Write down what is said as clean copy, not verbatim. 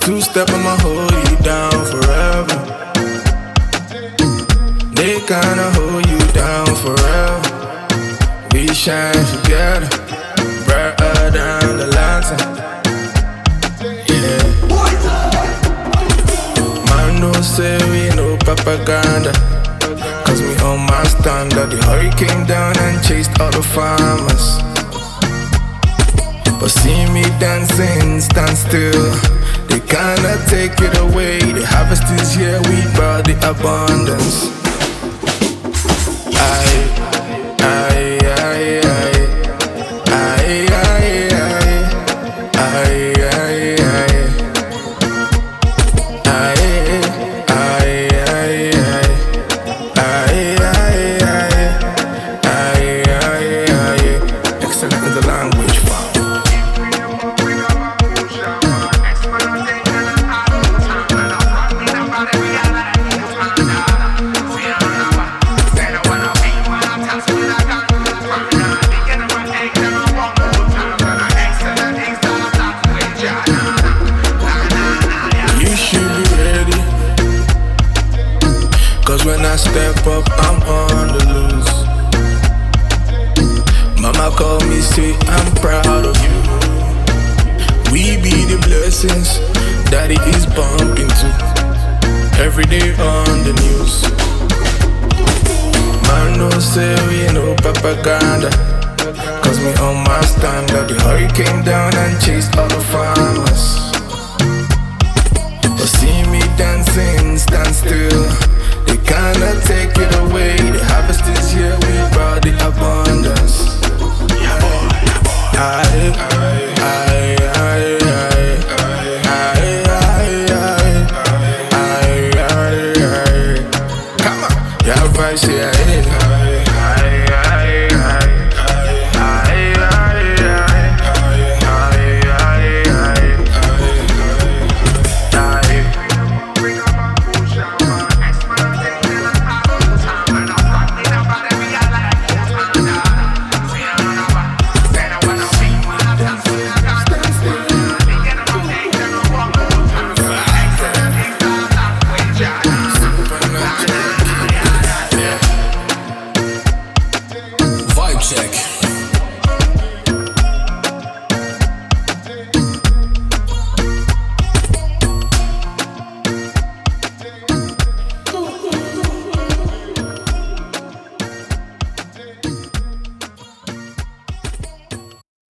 Two-step, I'ma hold you down forever. They kinda hold you down forever. We shine together, brighter than the lantern. Yeah. Man, don't say we no propaganda, cause we on my standard. The hurricane down and chased all the farmers, but see me dancing, stand still. They cannot take it away. The harvest is here, we brought the abundance. Excellent in the language, you should be ready, cause when I step up, I'm on the loose. Mama call me, say I'm proud of you. We be the blessings Daddy is bumping to every day on the news. Man, no say we no propaganda, cause me on my standard. The hurricane down and chased all the farmers, but see me dancing, stand still. They cannot take it away. The harvest is here, we brought the abundance.